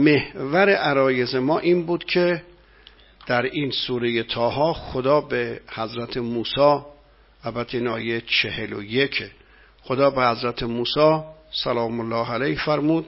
محور عرایض ما این بود که در این سوره طه خدا به حضرت موسی، البته این آیه 41، خدا به حضرت موسی سلام الله علیه فرمود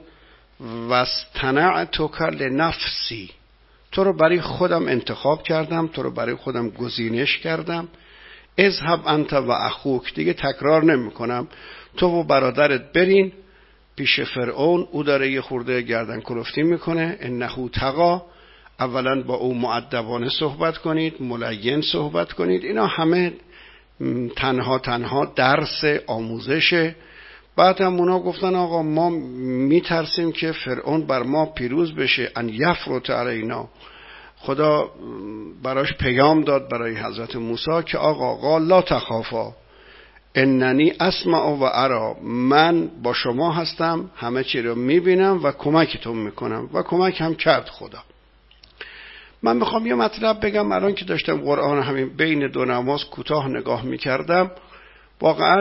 واصطنعتک لنفسی، تو رو برای خودم انتخاب کردم، تو رو برای خودم گزینش کردم. اذهب انت و اخوک، دیگه تکرار نمی کنم، تو و برادرت برین پیش فرعون، او داره یه خورده گردن کلفتی میکنه، انه طغی، اولا با او مؤدبانه صحبت کنید، ملین صحبت کنید. اینا همه تنها درس آموزشه. بعد هم اونا گفتن آقا ما میترسیم که فرعون بر ما پیروز بشه، ان یفرط علینا. خدا براش پیام داد برای حضرت موسی که آقا قال لا تخافا اننی اسمع و ارا، من با شما هستم، همه چی رو میبینم و کمکتون میکنم، و کمک هم کرد خدا. من میخوام یه مطلب بگم. الان که داشتم قرآن همین بین دو نماز کوتاه نگاه میکردم، واقعا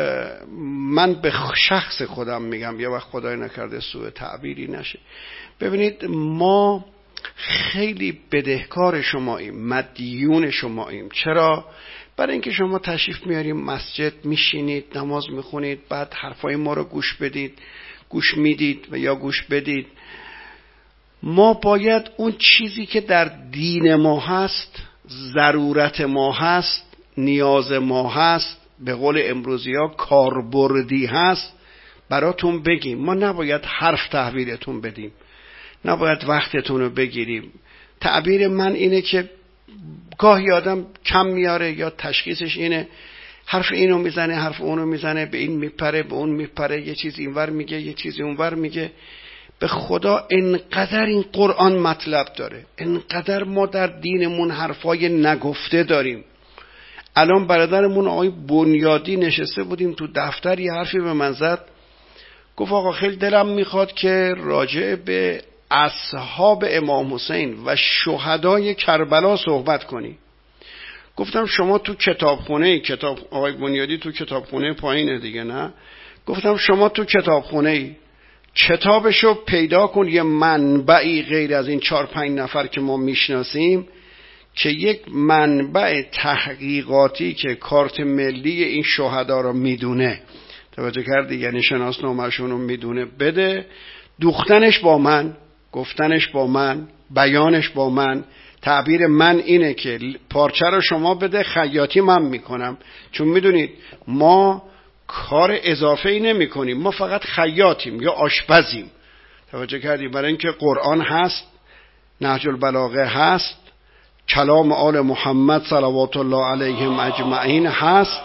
من به شخص خودم میگم، یه وقت خدای نکرده سوء تعبیری نشه. ببینید ما خیلی بدهکار شماییم، مدیون شماییم. چرا؟ برای اینکه شما تشریف میاریم مسجد، میشینید نماز میخونید، بعد حرفای ما رو گوش میدید و یا گوش بدید. ما باید اون چیزی که در دین ما هست، ضرورت ما هست، نیاز ما هست، به قول امروزی ها کاربردی هست، براتون بگیم. ما نباید حرف تحویلتون بدیم، نباید وقتتون رو بگیریم. تعبیر من اینه که گاهی آدم کم میاره یا تشخیصش اینه، حرف اینو میزنه، حرف اونو میزنه، به این میپره، به اون میپره، یه چیز اینور میگه، یه چیزی اونور میگه. به خدا انقدر این قرآن مطلب داره، انقدر ما در دینمون حرفای نگفته داریم. الان برادرمون آقای بنیادی نشسته بودیم تو دفتر، یه حرفی به من زد، گفت آقا خیلی دلم میخواد که راجع به اصحاب امام حسین و شهدای کربلا صحبت کنی. گفتم شما تو کتابخونه، آقای بنیادی تو کتابخونه پایینه دیگه، نه؟ گفتم شما تو کتابخونه کتابشو پیدا کن، یه منبعی غیر از این 4-5 نفر که ما میشناسیم، که یک منبع تحقیقاتی که کارت ملی این شهدا رو میدونه، توجه کردی؟ یعنی شناسنامه‌شون رو میدونه، بده. دوختنش با من، گفتنش با من، بیانش با من. تعبیر من اینه که پارچه رو شما بده، خیاطی من میکنم. چون میدونید ما کار اضافه ای نمی کنیم، ما فقط خیاطیم یا آشپزیم. توجه کردی؟ برای اینکه قرآن هست، نهج البلاغه هست، کلام آل محمد صلوات الله علیهم اجمعین هست،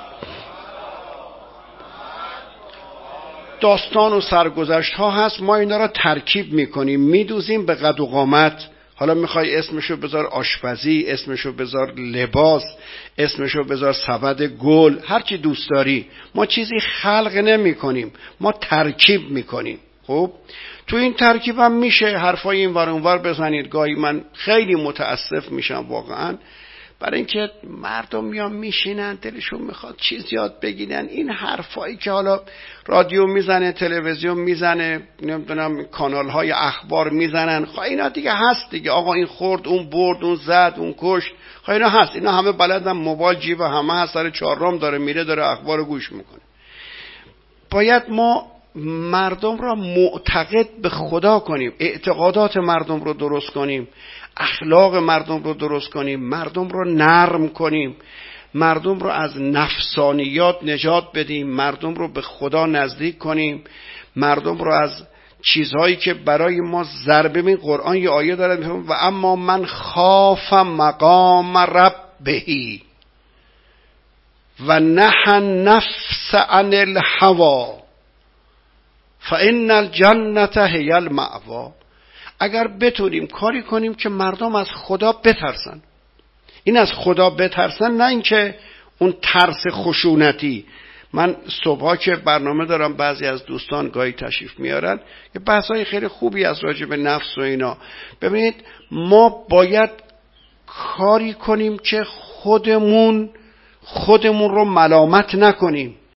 داستان و سرگذشت ها هست. ما اینا را ترکیب میکنیم، میدوزیم به قد و قامت. حالا میخوای اسمشو بذار آشپزی، اسمشو بذار لباس، اسمشو بذار سبد گل، هر چی دوست داری. ما چیزی خلق نمی کنیم، ما ترکیب میکنیم. خب تو این ترکیب هم میشه حرفای این ور اون ور بزنید. گاهی من خیلی متاسف میشم واقعا، برای اینکه مردم میان میشینن دلشون میخواد چیز یاد بگیرن. این حرفایی که حالا رادیو میزنه، تلویزیون میزنه، نمیدونم کانال های اخبار میزنن، خب اینا دیگه هست دیگه. آقا این خورد، اون برد، اون زد، اون کشت، خب اینا هست. اینا همه بلدن، موبایل جیب همه هست، سر چهارراه داره میره، داره اخبار گوش میکنه. باید ما مردم را معتقد به خدا کنیم، اعتقادات مردم رو درست کنیم، اخلاق مردم رو درست کنیم، مردم رو نرم کنیم، مردم رو از نفسانیات نجات بدیم، مردم رو به خدا نزدیک کنیم، مردم رو از چیزهایی که برای ما ضربه. ببین قرآن یه آیه داره و اما من خاف مقام ربه و نهى النفس عن الهوى فان الجنة هی المأوی. اگر بتونیم کاری کنیم که مردم از خدا بترسن، این از خدا بترسن، نه اینکه اون ترس خشونتی. من صبحا که برنامه دارم، بعضی از دوستان گاهی تشریف میارن، یه بحثای خیلی خوبی از راجع به نفس و اینا. ببینید ما باید کاری کنیم که خودمون رو ملامت نکنیم.